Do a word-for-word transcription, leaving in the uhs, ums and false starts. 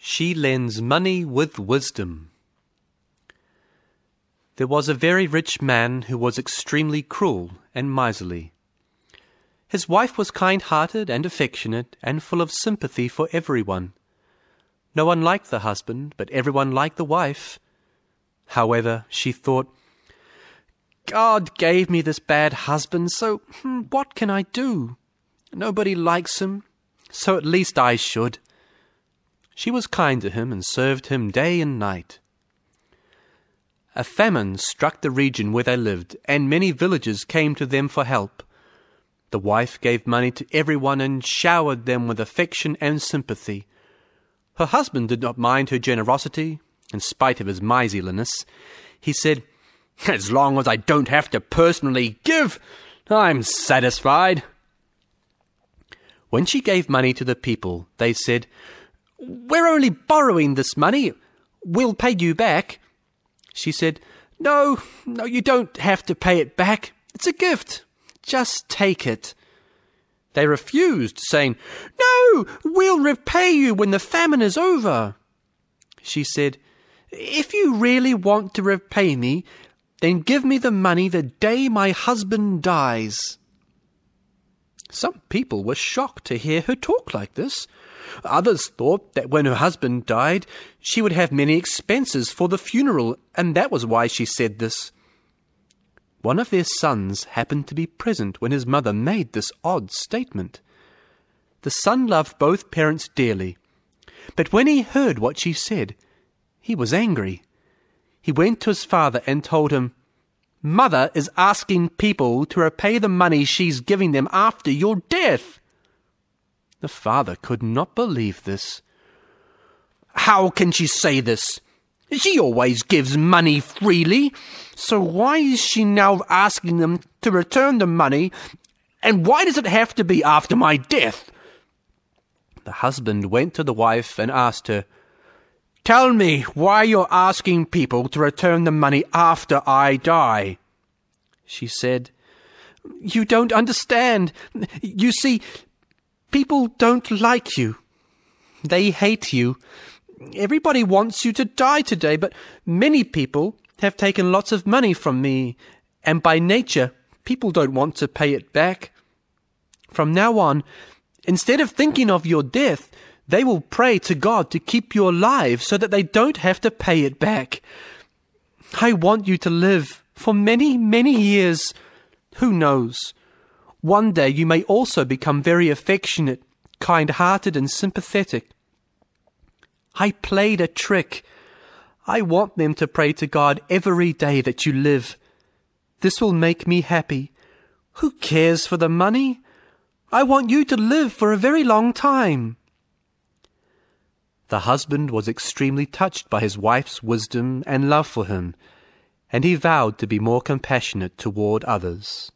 She lends money with wisdom. There was a very rich man who was extremely cruel and miserly. His wife was kind-hearted and affectionate and full of sympathy for everyone. No one liked the husband, but everyone liked the wife. However, she thought, God gave me this bad husband, so hmm, what can I do? Nobody likes him, so at least I should. She was kind to him and served him day and night. A famine struck the region where they lived, and many villagers came to them for help. The wife gave money to everyone and showered them with affection and sympathy. Her husband did not mind her generosity, in spite of his miserliness. He said, As long as I don't have to personally give, I'm satisfied. When she gave money to the people, they said, We're only borrowing this money. We'll pay you back. She said, No, no, you don't have to pay it back. It's a gift. Just take it. They refused, saying, No, we'll repay you when the famine is over. She said, If you really want to repay me, then give me the money the day my husband dies. Some people were shocked to hear her talk like this. Others thought that when her husband died, she would have many expenses for the funeral, and that was why she said this. One of their sons happened to be present when his mother made this odd statement. The son loved both parents dearly, but when he heard what she said, he was angry. He went to his father and told him, Mother is asking people to repay the money she's giving them after your death. The father could not believe this. How can she say this? She always gives money freely, so why is she now asking them to return the money, and why does it have to be after my death? The husband went to the wife and asked her, Tell me why you're asking people to return the money after I die. She said, You don't understand. You see, people don't like you. They hate you. Everybody wants you to die today, but many people have taken lots of money from me, and by nature, people don't want to pay it back. From now on, instead of thinking of your death, they will pray to God to keep you alive so that they don't have to pay it back. I want you to live for many, many years. Who knows? One day you may also become very affectionate, kind-hearted, and sympathetic. I played a trick. I want them to pray to God every day that you live. This will make me happy. Who cares for the money? I want you to live for a very long time. The husband was extremely touched by his wife's wisdom and love for him, and he vowed to be more compassionate toward others.